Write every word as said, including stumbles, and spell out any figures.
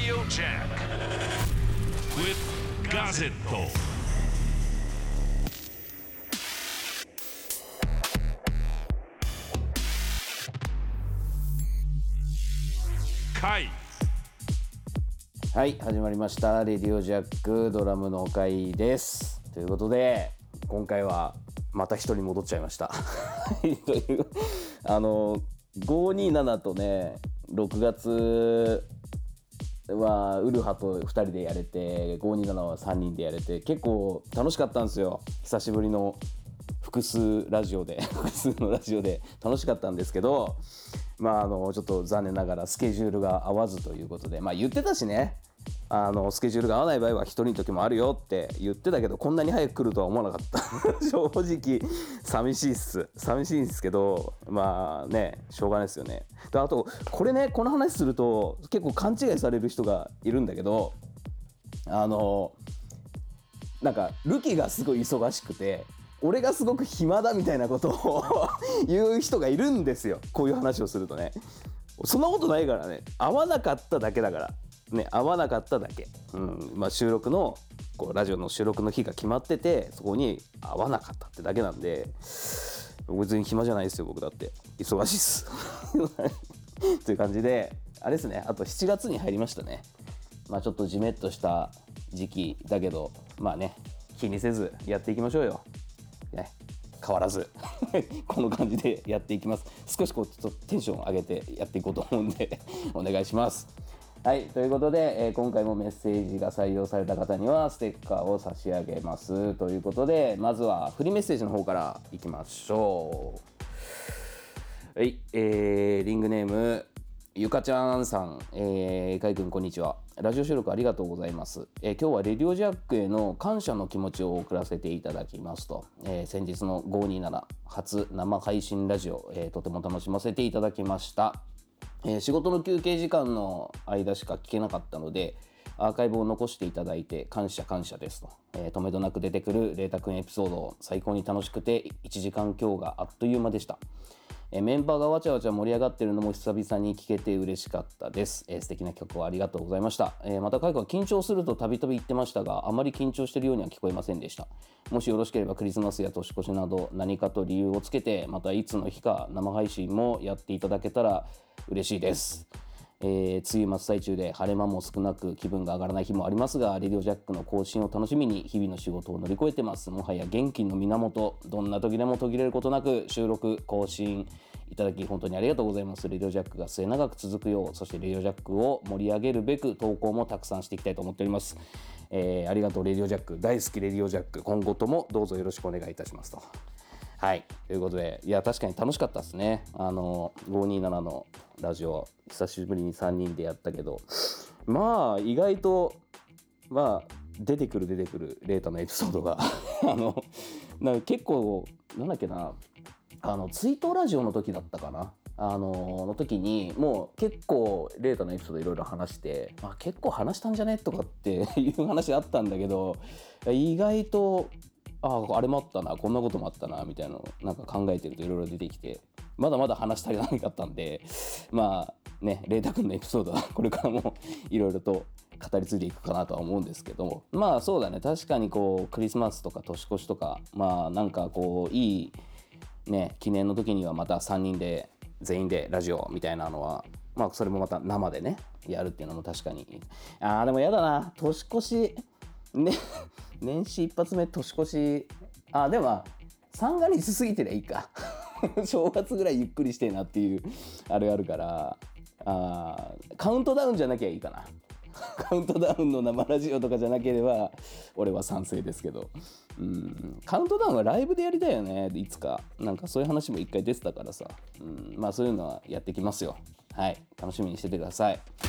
Radio Jam with Gazzetto. はい、始まりましたレディオジャックドラムの会ですということで、今回はまた一人戻っちゃいましたというあのごーにーななとね、ろくがつはウルハとふたりでやれて、ごーにーななはさんにんでやれて、結構楽しかったんですよ。久しぶりの複数ラジオで複数のラジオで楽しかったんですけど、まああのちょっと残念ながらスケジュールが合わずということで、まあ言ってたしね、あのスケジュールが合わない場合は一人の時もあるよって言ってたけど、こんなに早く来るとは思わなかった正直寂しいっす寂しいんですけど、まあね、しょうがないですよね。で、あとこれね、この話すると結構勘違いされる人がいるんだけど、あのなんかルキがすごい忙しくて俺がすごく暇だみたいなことを言う人がいるんですよ。こういう話をするとね、そんなことないからね、合わなかっただけだからね、合わなかっただけ、うん、まあ収録のこうラジオの収録の日が決まってて、そこに合わなかったってだけなんで、別に暇じゃないですよ、僕だって忙しいっすという感じで、あれですね、あとしちがつに入りましたね。まあちょっとジメッとした時期だけど、まあね、気にせずやっていきましょうよね、変わらずこの感じでやっていきます。少しこうちょっとテンション上げてやっていこうと思うんでお願いします。はい、ということで、えー、今回もメッセージが採用された方にはステッカーを差し上げますということで、まずはフリーメッセージの方からいきましょう。はい、えー、リングネームゆかちゃんさん、えー、かいくんこんにちは。ラジオ収録ありがとうございます。えー、今日はレディオジャックへの感謝の気持ちを送らせていただきますと、えー、先日のごーにーなな初生配信ラジオ、えー、とても楽しませていただきました。えー、仕事の休憩時間の間しか聞けなかったので、アーカイブを残していただいて感謝感謝ですと、えー、止めどなく出てくるレータくんエピソード最高に楽しくていちじかん強があっという間でした。えー、メンバーがわちゃわちゃ盛り上がってるのも久々に聞けて嬉しかったです。えー、素敵な曲をありがとうございました。えー、またカイ君は緊張するとたびたび言ってましたが、あまり緊張しているようには聞こえませんでした。もしよろしければクリスマスや年越しなど何かと理由をつけて、またいつの日か生配信もやっていただけたら嬉しいです。えー、梅雨真っ最中で晴れ間も少なく気分が上がらない日もありますが、レディオジャックの更新を楽しみに日々の仕事を乗り越えてます。もはや元気の源、どんな時でも途切れることなく収録更新いただき本当にありがとうございます。レディオジャックが末永く続くよう、そしてレディオジャックを盛り上げるべく投稿もたくさんしていきたいと思っております。えー、ありがとうレディオジャック、大好きレディオジャック、今後ともどうぞよろしくお願いいたしますと。はい、ということで、いや確かに楽しかったですね。あのごーにーななのラジオ久しぶりにさんにんでやったけど、まあ意外とまあ出てくる出てくるレータのエピソードがあのなんか結構なんだっけな、あの追悼ラジオの時だったかな、あのの時にもう結構レータのエピソードいろいろ話して、まあ、結構話したんじゃねとかっていう話あったんだけど、意外とあああれもあったな、こんなこともあったなみたいなのをなんか考えてるといろいろ出てきて、まだまだ話足りなかったんで、まあね、レータ君のエピソードはこれからもいろいろと語り継いでいくかなとは思うんですけども、まあそうだね、確かにこうクリスマスとか年越しとか、まあなんかこういいね記念の時にはまたさんにんで全員でラジオみたいなのは、まあそれもまた生でねやるっていうのも確かに、あーでもやだな、年越しね年始一発目年越し、あでもまあ三が日過ぎてりゃいいか正月ぐらいゆっくりしてえなっていうあれあるから、あカウントダウンじゃなきゃいいかなカウントダウンの生ラジオとかじゃなければ俺は賛成ですけど、うん、カウントダウンはライブでやりたいよね、いつか。なんかそういう話も一回出てたからさ、うん、まあそういうのはやってきますよ。はい、楽しみにしててください。